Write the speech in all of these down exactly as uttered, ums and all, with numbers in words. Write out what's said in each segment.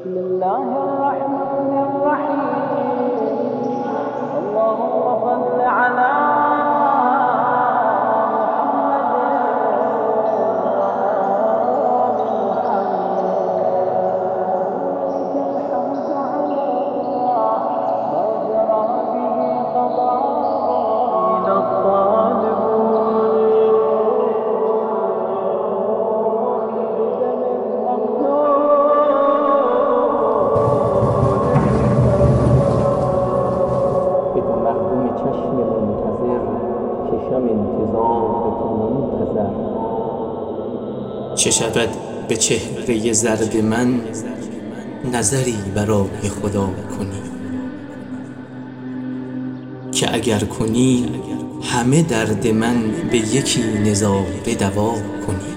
بسم الله الرحمن الرحيم. اللهم صل على چشم منتظر کشم انتظار تو منتظر. چه شود به چهره زرد من نظری برای خدا کنی، که اگر کنی همه درد من به یکی نظاره دوا کنی.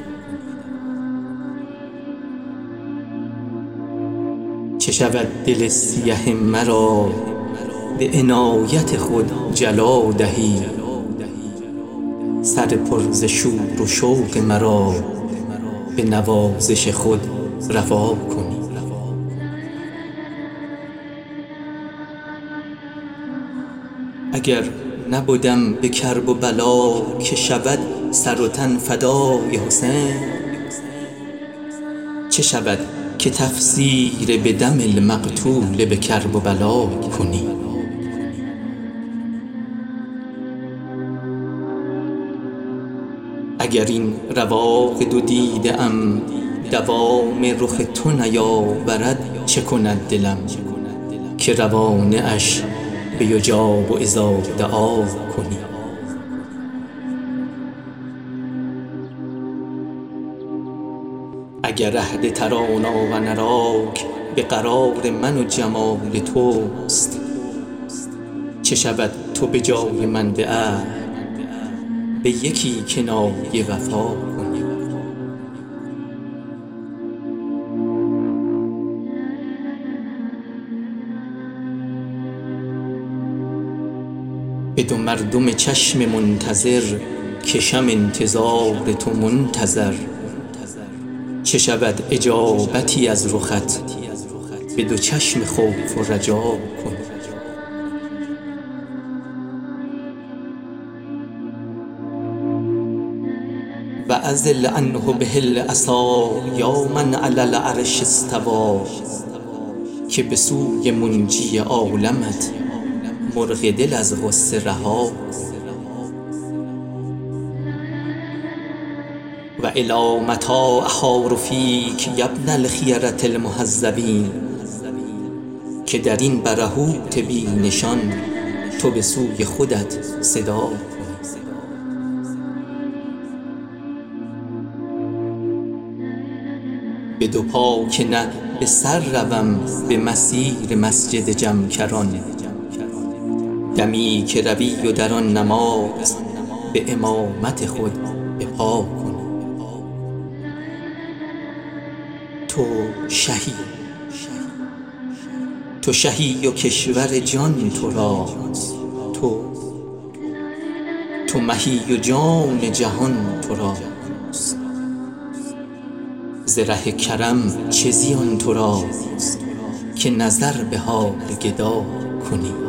چه شود دل سیه مرا به عنایت خود جلا دهی، سر پر ز شور و شوق مرا به نوازش خود روا کنی. اگر نبودم به کرب و بلا که شود سر و تن فدای حسین، چه شود که تفسیر به دم المقتول به کرب و بلا کنی. اگر این رواق دو دیده ام دوام رخ تو نیاورد، چه کند دلم که روانه اش به یجاب و اذا دعا کنی. اگر عهد ترانا و نراک به قرار من و جمال توست، چه شود تو به جای من به عهد به یکی کنایه وفا کنی. به دو مردم چشم منتظر کشم انتظار تو منتظر. چه شود اجابتی از رخت به دو چشم خوف و رجا کنی. و ازل عنه بهل عصا یا من علی العرش استوی، که به سوی منجی عالمت مرغ دل از غصه رها. و الی متی احار فیک یا ابن الخیرة المهذبین، که در این برهوت بی نشان تو به سوی خودت صدا کنی. به دو پا که نه به سر روم به مسیر مسجد جمکران، دمی که روی و در آن نماز به امامت خود به پا کنی. تو شهی تو شهی و کشور جان تو راست، تو تو مهی و جان جهان تو راست. ز ره کرم چه زیان تو راست که نظر به حال گدا کنی.